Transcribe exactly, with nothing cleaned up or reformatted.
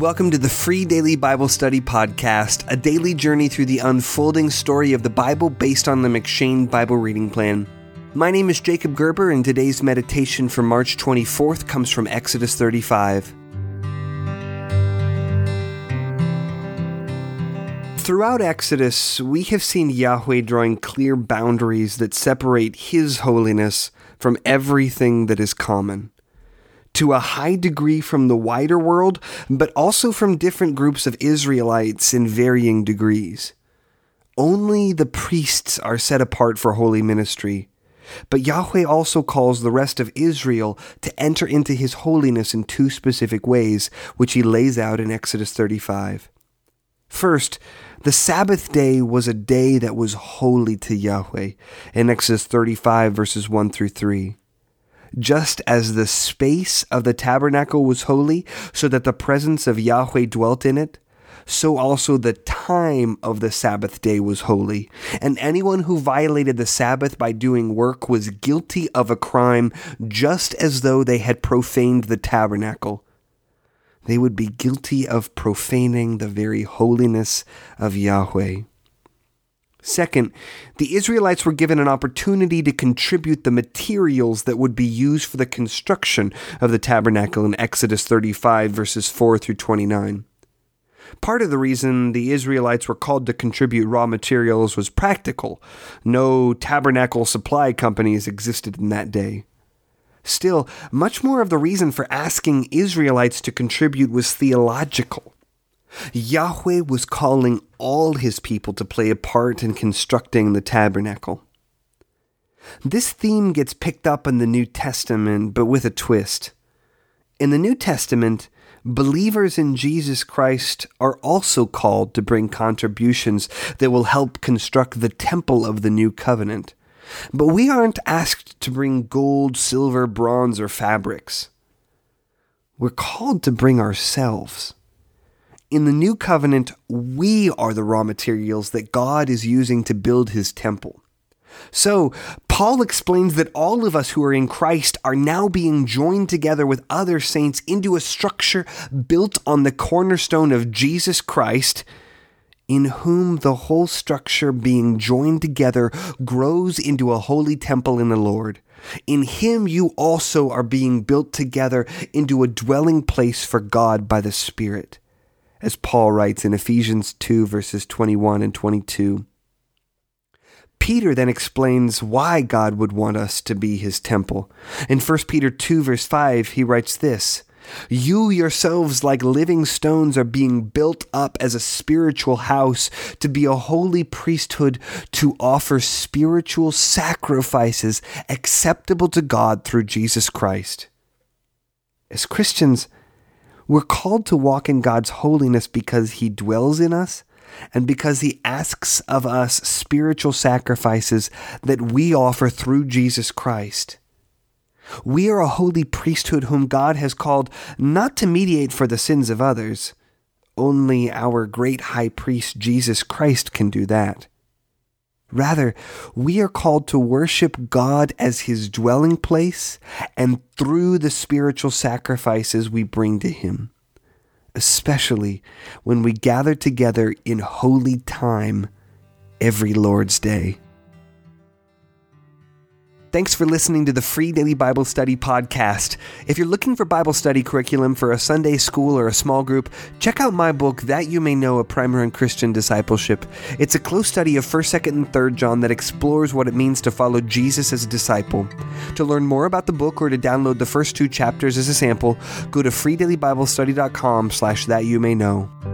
Welcome to the Free Daily Bible Study Podcast, a daily journey through the unfolding story of the Bible based on the M'Cheyne Bible Reading Plan. My name is Jacob Gerber, and today's meditation for March twenty-fourth comes from Exodus thirty-five. Throughout Exodus, we have seen Yahweh drawing clear boundaries that separate His holiness from everything that is common. To a high degree from the wider world, but also from different groups of Israelites in varying degrees. Only the priests are set apart for holy ministry, but Yahweh also calls the rest of Israel to enter into His holiness in two specific ways, which He lays out in Exodus thirty-five. First, the Sabbath day was a day that was holy to Yahweh, in Exodus thirty-five verses one through three. Just as the space of the tabernacle was holy, so that the presence of Yahweh dwelt in it, so also the time of the Sabbath day was holy, and anyone who violated the Sabbath by doing work was guilty of a crime, just as though they had profaned the tabernacle. They would be guilty of profaning the very holiness of Yahweh. Second, the Israelites were given an opportunity to contribute the materials that would be used for the construction of the tabernacle in Exodus thirty-five, verses four through twenty-nine. Part of the reason the Israelites were called to contribute raw materials was practical. No tabernacle supply companies existed in that day. Still, much more of the reason for asking Israelites to contribute was theological. Yahweh was calling all His people to play a part in constructing the tabernacle. This theme gets picked up in the New Testament, but with a twist. In the New Testament, believers in Jesus Christ are also called to bring contributions that will help construct the temple of the new covenant. But we aren't asked to bring gold, silver, bronze, or fabrics. We're called to bring ourselves. In the new covenant, we are the raw materials that God is using to build His temple. So, Paul explains that all of us who are in Christ are now being joined together with other saints into a structure built on the cornerstone of Jesus Christ, in whom the whole structure being joined together grows into a holy temple in the Lord. In Him you also are being built together into a dwelling place for God by the Spirit, as Paul writes in Ephesians two, verses twenty-one and twenty-two. Peter then explains why God would want us to be His temple. In First Peter two, verse five, he writes this: "You yourselves, like living stones, are being built up as a spiritual house to be a holy priesthood, to offer spiritual sacrifices acceptable to God through Jesus Christ." As Christians, we're called to walk in God's holiness because He dwells in us and because He asks of us spiritual sacrifices that we offer through Jesus Christ. We are a holy priesthood whom God has called not to mediate for the sins of others. Only our great high priest Jesus Christ can do that. Rather, we are called to worship God as His dwelling place and through the spiritual sacrifices we bring to Him, especially when we gather together in holy time every Lord's Day. Thanks for listening to the Free Daily Bible Study Podcast. If you're looking for Bible study curriculum for a Sunday school or a small group, check out my book, That You May Know, A Primer on Christian Discipleship. It's a close study of first, second, and third John that explores what it means to follow Jesus as a disciple. To learn more about the book or to download the first two chapters as a sample, go to free daily bible study dot com slash that you may know.